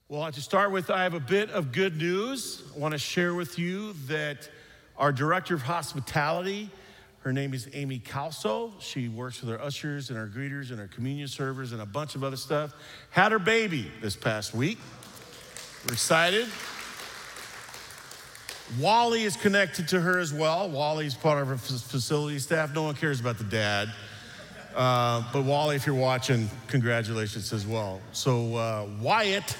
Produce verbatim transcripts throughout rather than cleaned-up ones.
Well, to start with, I have a bit of good news. I want to share with you that our director of hospitality, her name is Amy Calso. She works with our ushers and our greeters and our communion servers and a bunch of other stuff. Had her baby this past week. We're excited. Wally is connected to her as well. Wally's part of our facility staff. No one cares about the dad. Uh, but Wally, if you're watching, congratulations as well. So uh, Wyatt,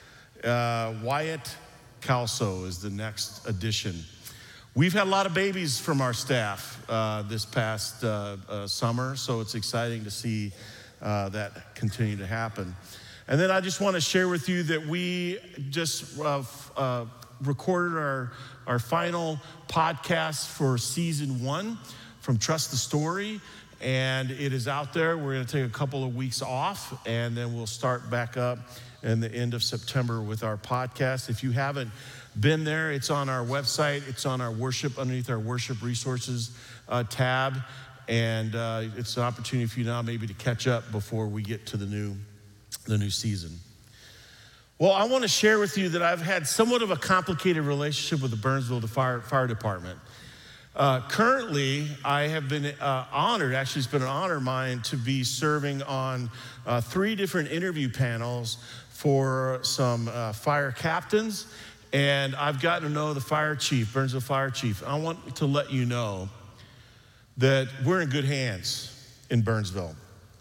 uh, Wyatt Calso is the next addition. We've had a lot of babies from our staff uh, this past uh, uh, summer, so it's exciting to see uh, that continue to happen. And then I just want to share with you that we just uh, uh, recorded our, our final podcast for season one from Trust the Story, and it is out there. We're going to take a couple of weeks off, and then we'll start back up in the end of September with our podcast. If you haven't been there, it's on our website. It's on our worship, underneath our worship resources uh, tab. And uh, it's an opportunity for you now maybe to catch up before we get to the new, the new season. Well, I want to share with you that I've had somewhat of a complicated relationship with the Burnsville Fire, Fire Department. Uh, currently, I have been uh, honored, actually it's been an honor of mine to be serving on uh, three different interview panels for some uh, fire captains. And I've gotten to know the fire chief, Burnsville Fire Chief. I want to let you know that we're in good hands in Burnsville.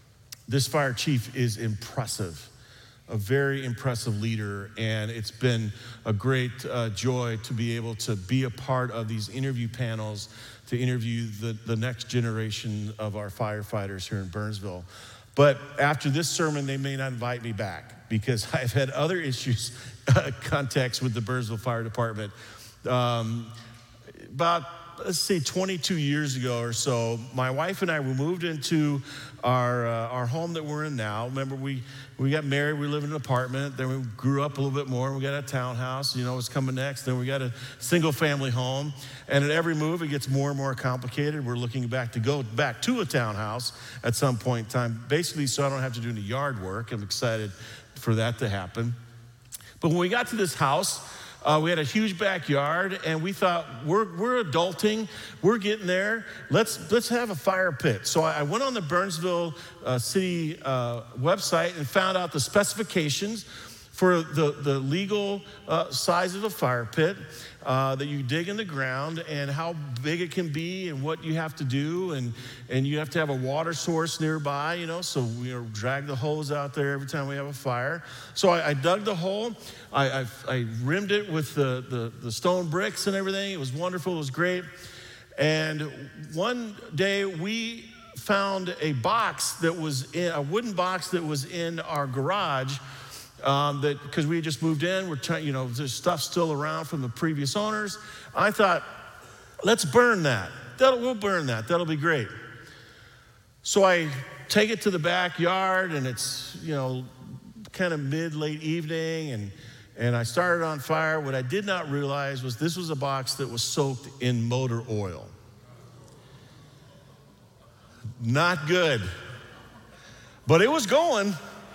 This fire chief is impressive, a very impressive leader, and it's been a great uh, joy to be able to be a part of these interview panels to interview the, the next generation of our firefighters here in Burnsville. But after this sermon, they may not invite me back because I've had other issues, uh, contacts with the Burnsville Fire Department. Um, about, let's say, twenty-two years ago or so, my wife and I, we moved into our uh, our home that we're in now. Remember, we, we got married, we lived in an apartment, then we grew up a little bit more, and we got a townhouse, you know what's coming next, then we got a single family home, and at every move it gets more and more complicated. We're looking back to go back to a townhouse at some point in time, basically so I don't have to do any yard work. I'm excited for that to happen. But when we got to this house, Uh, we had a huge backyard, and we thought, we're we're adulting, we're getting there. Let's let's have a fire pit. So I, I went on the Burnsville uh, City uh, website and found out the specifications for the the legal uh, size of a fire pit uh, that you dig in the ground, and how big it can be, and what you have to do, and and you have to have a water source nearby, you know. So we you know, drag the hose out there every time we have a fire. So I, I dug the hole. I, I, I rimmed it with the, the, the stone bricks and everything. It was wonderful. It was great. And one day we found a box that was in, a wooden box that was in our garage. Um, that because we had just moved in, we're trying, you know, there's stuff still around from the previous owners. I thought, let's burn that. That'll, we'll burn that. That'll be great. So I take it to the backyard, and it's, you know, kind of mid, late evening, and and I started on fire. What I did not realize was this was a box that was soaked in motor oil. Not good. But it was going.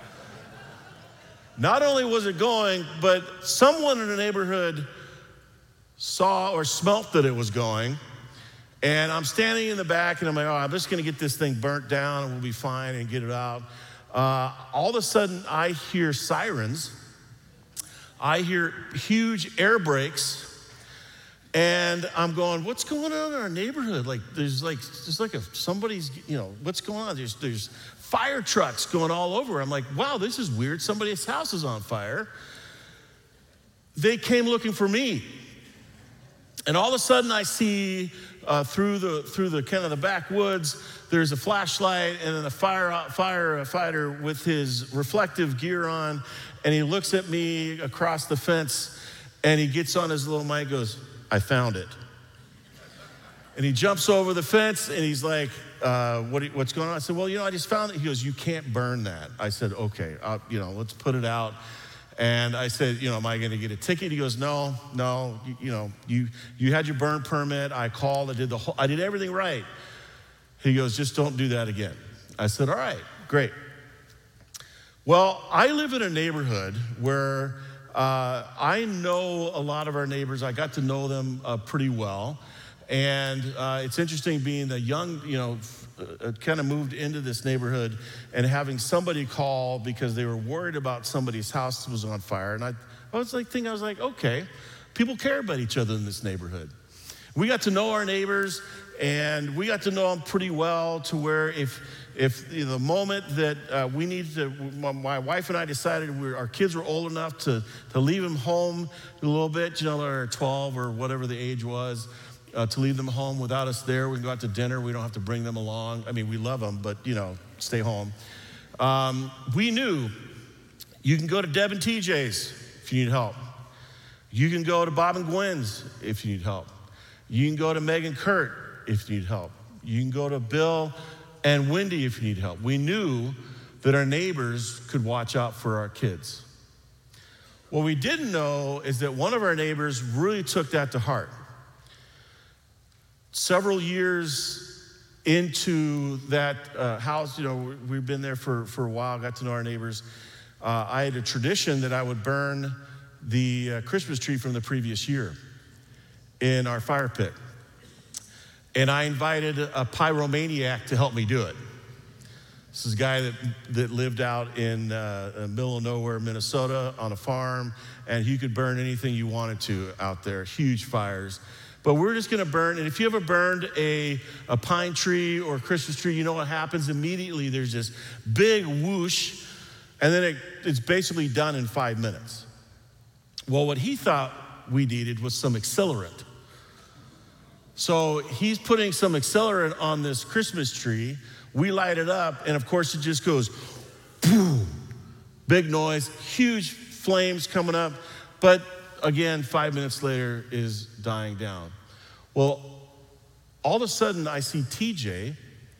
Not only was it going, but someone in the neighborhood saw or smelt that it was going. And I'm standing in the back, and I'm like, oh, I'm just going to get this thing burnt down, and we'll be fine and get it out. Uh, all of a sudden, I hear sirens. I hear huge air brakes, and I'm going, what's going on in our neighborhood? Like, there's like, there's like a, somebody's, you know, what's going on? There's, there's fire trucks going all over. I'm like, wow, this is weird. Somebody's house is on fire. They came looking for me. And all of a sudden I see uh, through the, through the kind of the backwoods, there's a flashlight, and then a fire, firefighter with his reflective gear on, and he looks at me across the fence, and he gets on his little mic and goes, I found it. And he jumps over the fence, and he's like, uh, what, what's going on? I said, well, you know, I just found it. He goes, you can't burn that. I said, okay, uh, you know, let's put it out. And I said, you know, am I going to get a ticket? He goes, no, no, you, you know, you you had your burn permit. I called, I did the whole, I did everything right. He goes, just don't do that again. I said, all right, great. Well, I live in a neighborhood where Uh, I know a lot of our neighbors. I got to know them uh, pretty well. And uh, it's interesting being the young, you know, uh, kind of moved into this neighborhood and having somebody call because they were worried about somebody's house was on fire. And I, I was like, thinking, I was like, okay, people care about each other in this neighborhood. We got to know our neighbors, and we got to know them pretty well to where if, if you know, the moment that uh, we needed to, my, my wife and I decided we were, our kids were old enough to, to leave them home a little bit, you know, they're twelve or whatever the age was, uh, to leave them home without us there. We can go out to dinner. We don't have to bring them along. I mean, we love them, but, you know, stay home. Um, we knew you can go to Deb and T J's if you need help. You can go to Bob and Gwen's if you need help. You can go to Meg and Kurt if you need help. You can go to Bill and Wendy if you need help. We knew that our neighbors could watch out for our kids. What we didn't know is that one of our neighbors really took that to heart. Several years into that uh, house, you know, we've been there for, for a while, got to know our neighbors. Uh, I had a tradition that I would burn the uh, Christmas tree from the previous year in our fire pit. And I invited a pyromaniac to help me do it. This is a guy that, that lived out in uh, the middle of nowhere, Minnesota, on a farm, and he could burn anything you wanted to out there, huge fires. But we're just gonna burn, and if you ever burned a, a pine tree or a Christmas tree, you know what happens immediately. There's this big whoosh, and then it, it's basically done in five minutes. Well, what he thought we needed was some accelerant. So he's putting some accelerant on this Christmas tree. We light it up, and of course it just goes boom, big noise, huge flames coming up. But again, five minutes later is dying down. Well, all of a sudden I see T J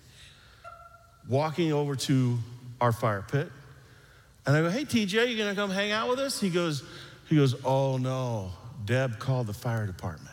walking over to our fire pit, and I go, "Hey T J, you gonna come hang out with us?" He goes, he goes, "Oh no, Deb called the fire department."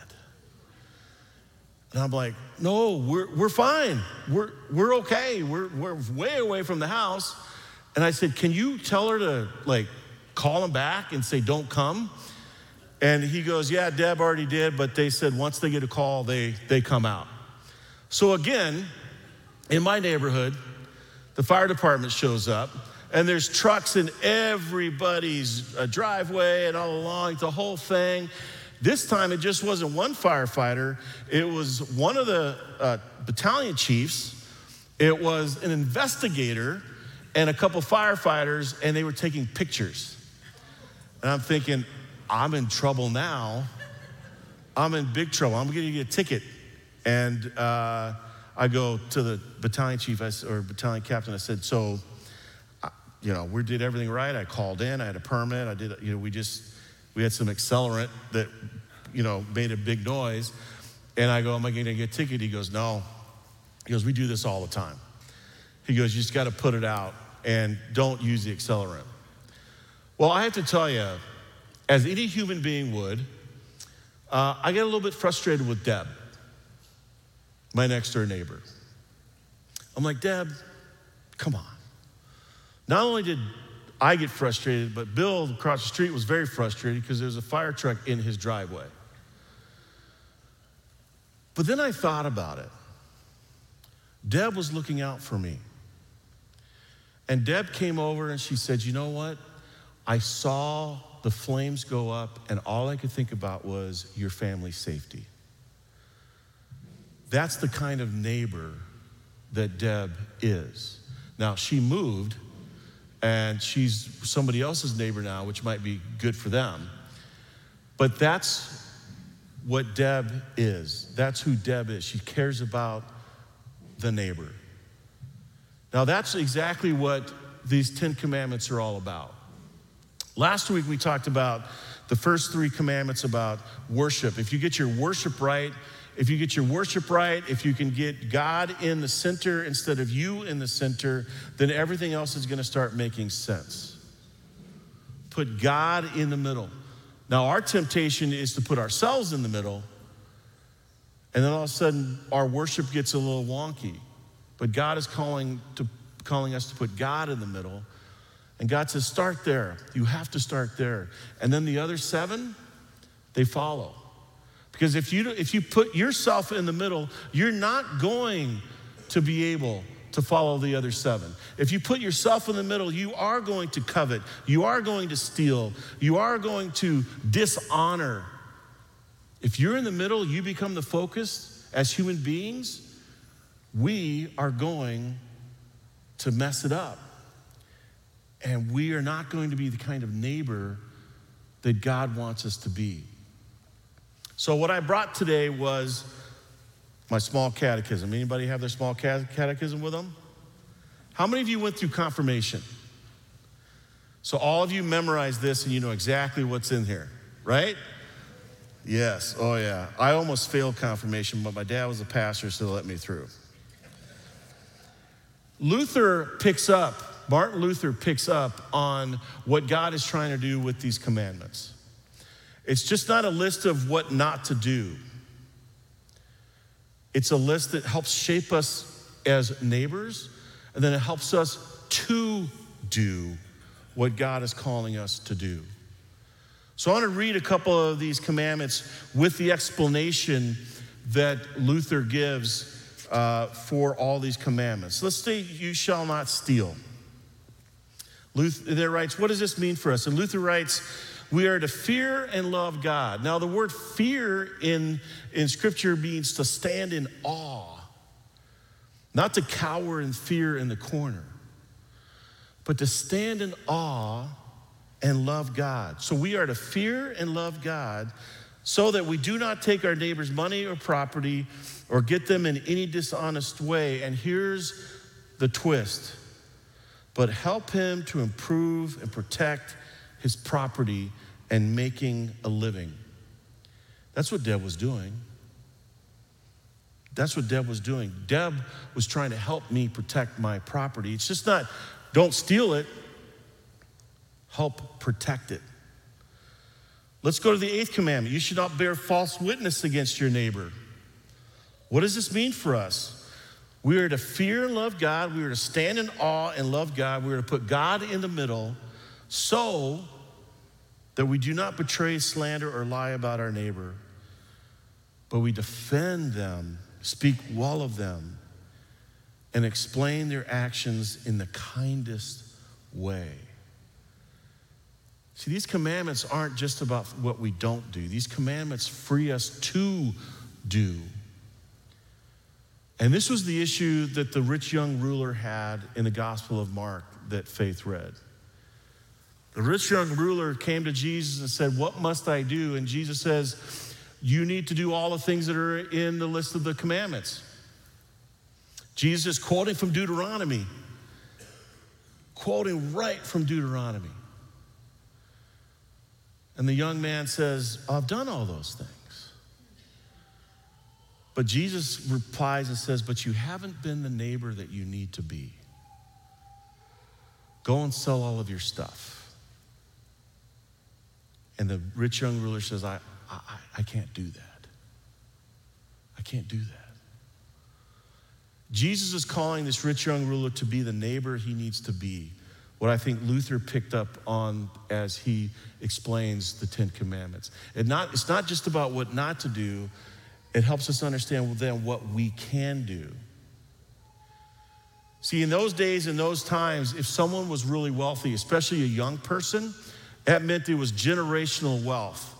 And I'm like, "No, we're we're fine. We're we're okay. We're we're way away from the house." And I said, "Can you tell her to like call them back and say don't come?" And he goes, "Yeah, Deb already did, but they said once they get a call, they they come out." So again, in my neighborhood, the fire department shows up, and there's trucks in everybody's uh, driveway and all along the whole thing. This time, it just wasn't one firefighter. It was one of the uh, battalion chiefs. It was an investigator and a couple firefighters, and they were taking pictures. And I'm thinking, I'm in trouble now. I'm in big trouble. I'm gonna get a ticket. And uh, I go to the battalion chief I, or battalion captain. I said, so, uh, you know, we did everything right. I called in. I had a permit. I did, you know, we just, we had some accelerant that, you know, made a big noise. And I go, am I gonna get a ticket? He goes, no. He goes, we do this all the time. He goes, you just gotta put it out and don't use the accelerant. Well, I have to tell you, as any human being would, uh, I get a little bit frustrated with Deb, my next door neighbor. I'm like, Deb, come on. Not only did I get frustrated, but Bill across the street was very frustrated because there was a fire truck in his driveway. But then I thought about it. Deb was looking out for me. And Deb came over and she said, you know what? I saw the flames go up and all I could think about was your family's safety. That's the kind of neighbor that Deb is. Now, she moved and she's somebody else's neighbor now, which might be good for them. But that's what Deb is. That's who Deb is. She cares about the neighbor. Now, that's exactly what these Ten Commandments are all about. Last week, we talked about the first three commandments about worship. If you get your worship right, if you get your worship right, if you can get God in the center instead of you in the center, then everything else is gonna start making sense. Put God in the middle. Now, our temptation is to put ourselves in the middle, and then all of a sudden, our worship gets a little wonky. But God is calling, to, calling us to put God in the middle. And God says, start there. You have to start there. And then the other seven, they follow. Because if you, if you put yourself in the middle, you're not going to be able to follow the other seven. If you put yourself in the middle, you are going to covet. You are going to steal. You are going to dishonor. If you're in the middle, you become the focus as human beings, we are going to mess it up. And we are not going to be the kind of neighbor that God wants us to be. So what I brought today was my small catechism. Anybody have their small catechism with them? How many of you went through confirmation? So all of you memorized this and you know exactly what's in here, right? Yes, oh yeah. I almost failed confirmation, but my dad was a pastor, so they let me through. Luther picks up, Martin Luther picks up on what God is trying to do with these commandments. It's just not a list of what not to do. It's a list that helps shape us as neighbors, and then it helps us to do what God is calling us to do. So I want to read a couple of these commandments with the explanation that Luther gives uh, for all these commandments. Let's say you shall not steal. Luther writes, what does this mean for us? And Luther writes, we are to fear and love God. Now the word fear in, in Scripture means to stand in awe, not to cower in fear in the corner, but to stand in awe and love God. So we are to fear and love God so that we do not take our neighbor's money or property or get them in any dishonest way. And here's the twist, but help him to improve and protect his property and making a living. That's what Deb was doing. That's what Deb was doing. Deb was trying to help me protect my property. It's just not, don't steal it, help protect it. Let's go to the eighth commandment. You should not bear false witness against your neighbor. What does this mean for us? We are to fear and love God. We are to stand in awe and love God. We are to put God in the middle so that we do not betray, slander, or lie about our neighbor, but we defend them, speak well of them, and explain their actions in the kindest way. See, these commandments aren't just about what we don't do. These commandments free us to do. And this was the issue that the rich young ruler had in the Gospel of Mark that Faith read. The rich young ruler came to Jesus and said, what must I do? And Jesus says, you need to do all the things that are in the list of the commandments. Jesus is quoting from Deuteronomy, quoting right from Deuteronomy. And the young man says, I've done all those things. But Jesus replies and says, but you haven't been the neighbor that you need to be. Go and sell all of your stuff. And the rich young ruler says, I, I, I can't do that. I can't do that. Jesus is calling this rich young ruler to be the neighbor he needs to be. What I think Luther picked up on as he explains the Ten Commandments. It not, it's not just about what not to do. It helps us understand then what we can do. See, in those days, in those times, if someone was really wealthy, especially a young person, that meant it was generational wealth.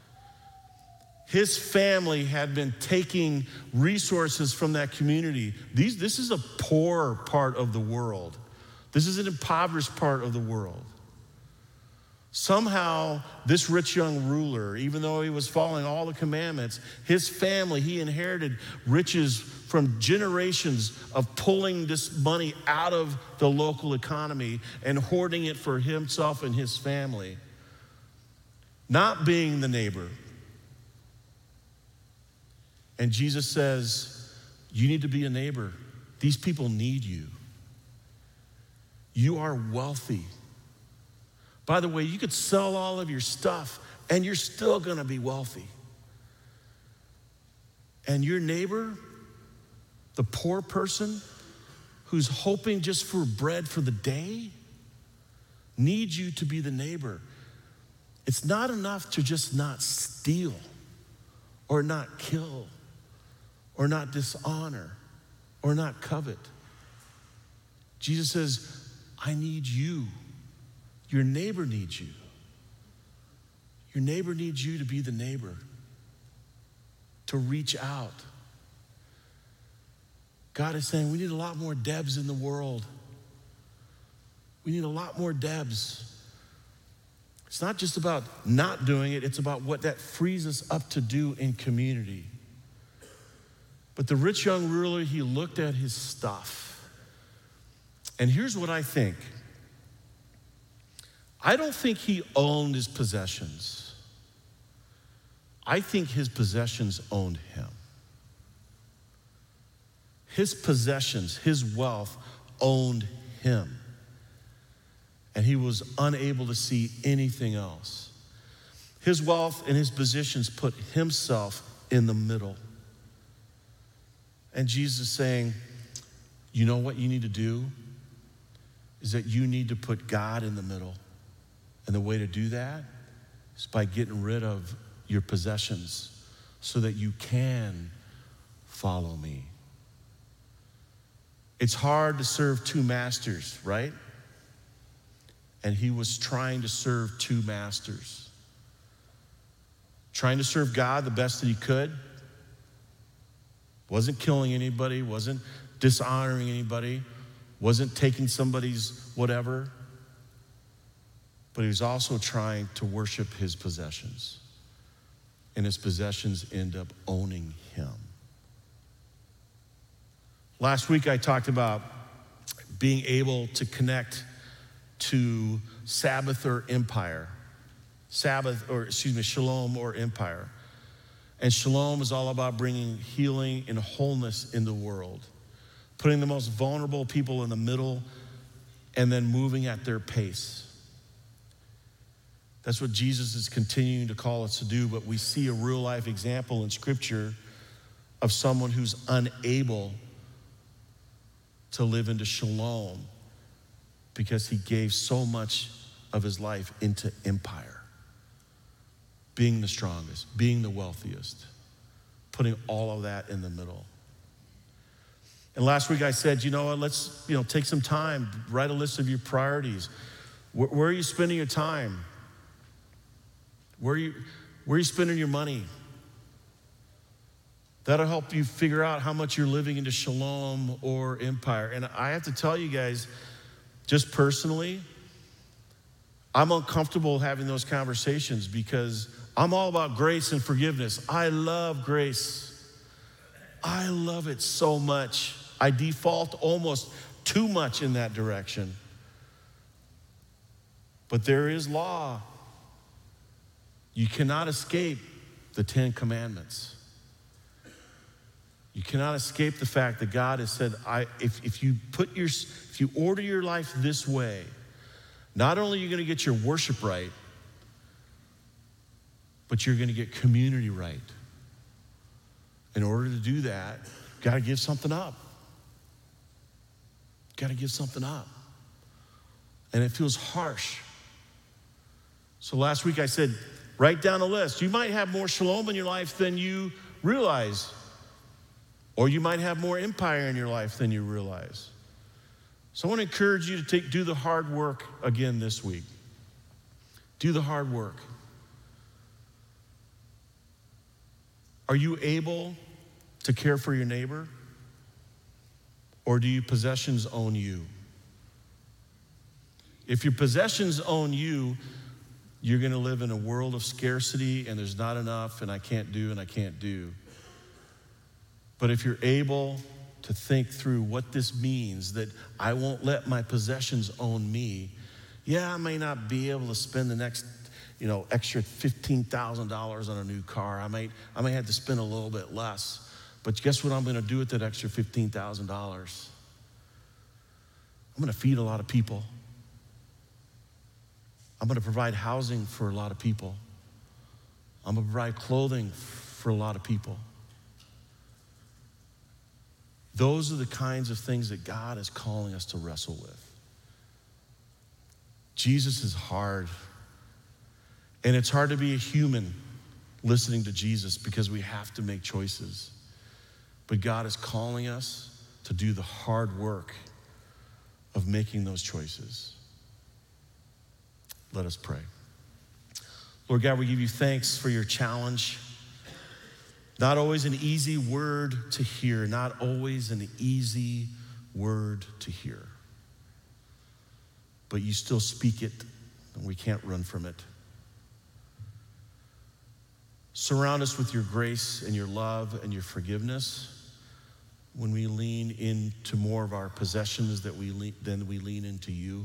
His family had been taking resources from that community. These, this is a poor part of the world. This is an impoverished part of the world. Somehow, this rich young ruler, even though he was following all the commandments, his family, he inherited riches from generations of pulling this money out of the local economy and hoarding it for himself and his family. Not being the neighbor. And Jesus says, you need to be a neighbor. These people need you. You are wealthy. By the way, you could sell all of your stuff and you're still gonna be wealthy. And your neighbor, the poor person who's hoping just for bread for the day, need you to be the neighbor. It's not enough to just not steal or not kill or not dishonor or not covet. Jesus says, I need you. Your neighbor needs you. Your neighbor needs you to be the neighbor, to reach out. God is saying we need a lot more Debs in the world. We need a lot more Debs. It's not just about not doing it, it's about what that frees us up to do in community. But the rich young ruler, he looked at his stuff. And here's what I think. I don't think he owned his possessions. I think his possessions owned him. His possessions, his wealth owned him. And he was unable to see anything else. His wealth and his positions put himself in the middle. And Jesus is saying, you know what you need to do? Is that you need to put God in the middle. And the way to do that is by getting rid of your possessions so that you can follow me. It's hard to serve two masters, right? And he was trying to serve two masters. Trying to serve God the best that he could. Wasn't killing anybody, wasn't dishonoring anybody, wasn't taking somebody's whatever. But he was also trying to worship his possessions. And his possessions end up owning him. Last week I talked about being able to connect to Sabbath or empire. Sabbath, or excuse me, shalom or empire. And shalom is all about bringing healing and wholeness in the world. Putting the most vulnerable people in the middle and then moving at their pace. That's what Jesus is continuing to call us to do, but we see a real life example in Scripture of someone who's unable to live into shalom because he gave so much of his life into empire. Being the strongest, being the wealthiest, putting all of that in the middle. And last week I said, you know what, let's you know take some time, write a list of your priorities. Where, where are you spending your time? Where are you, where are you spending your money? That'll help you figure out how much you're living into shalom or empire. And I have to tell you guys, just personally, I'm uncomfortable having those conversations because I'm all about grace and forgiveness. I love grace. I love it so much. I default almost too much in that direction. But there is law. You cannot escape the Ten Commandments. You cannot escape the fact that God has said, I, if, if you put your, if you order your life this way, not only are you going to get your worship right, but you're going to get community right. In order to do that, you've got to give something up. You've got to give something up. And it feels harsh. So last week I said, write down a list. You might have more shalom in your life than you realize. Or you might have more empire in your life than you realize. So I want to encourage you to take, do the hard work again this week. Do the hard work. Are you able to care for your neighbor? Or do your possessions own you? If your possessions own you, you're going to live in a world of scarcity and there's not enough and I can't do and I can't do. But if you're able to think through what this means, that I won't let my possessions own me, yeah, I may not be able to spend the next, you know, extra fifteen thousand dollars on a new car. I might, I may have to spend a little bit less. But guess what I'm going to do with that extra fifteen thousand dollars? I'm going to feed a lot of people. I'm going to provide housing for a lot of people. I'm going to provide clothing for a lot of people. Those are the kinds of things that God is calling us to wrestle with. Jesus is hard. And it's hard to be a human listening to Jesus because we have to make choices. But God is calling us to do the hard work of making those choices. Let us pray. Lord God, we give you thanks for your challenge. Not always an easy word to hear, not always an easy word to hear. But you still speak it, and we can't run from it. Surround us with your grace and your love and your forgiveness when we lean into more of our possessions that we lean, than we lean into you.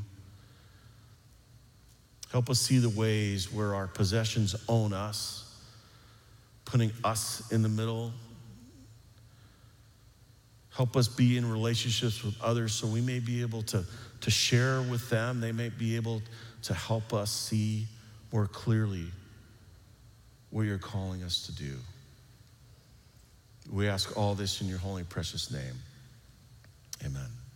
Help us see the ways where our possessions own us, putting us in the middle. Help us be in relationships with others so we may be able to, to share with them. They may be able to help us see more clearly what you're calling us to do. We ask all this in your holy, precious name. Amen.